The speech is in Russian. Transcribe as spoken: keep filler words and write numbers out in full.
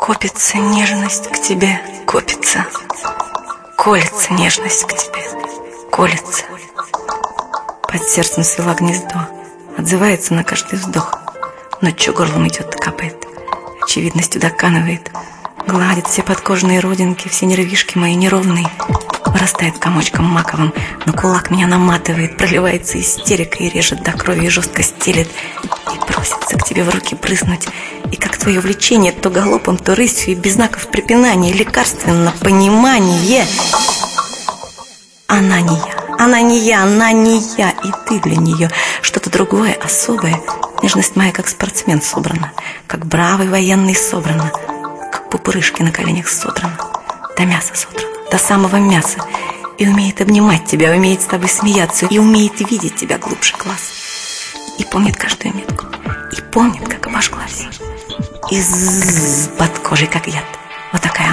Копится нежность к тебе, копится. Колется нежность к тебе, колется. Под сердцем свела гнездо, отзывается на каждый вздох. Ночью горлом идет, капает, очевидностью доканывает. Гладит все подкожные родинки, все нервишки мои неровные. Вырастает комочком маковым, но кулак меня наматывает, проливается истерикой и режет до крови и жестко стелет. И просится к тебе в руки прыснуть. И как твое влечение то галопом, то рысью, и без знаков препинания, лекарственно понимание. Она не я, она не я, она не я, и ты для нее что-то другое, особое. Нежность моя как спортсмен собрана, как бравый военный собрана, как пупырышки на коленях содрана, до мяса содрана, до самого мяса. И умеет обнимать тебя, умеет с тобой смеяться, и умеет видеть тебя глубже глаз. И помнит каждую метку, и помнит, как обожглась. И з-з-з под кожей, как яд. Вот такая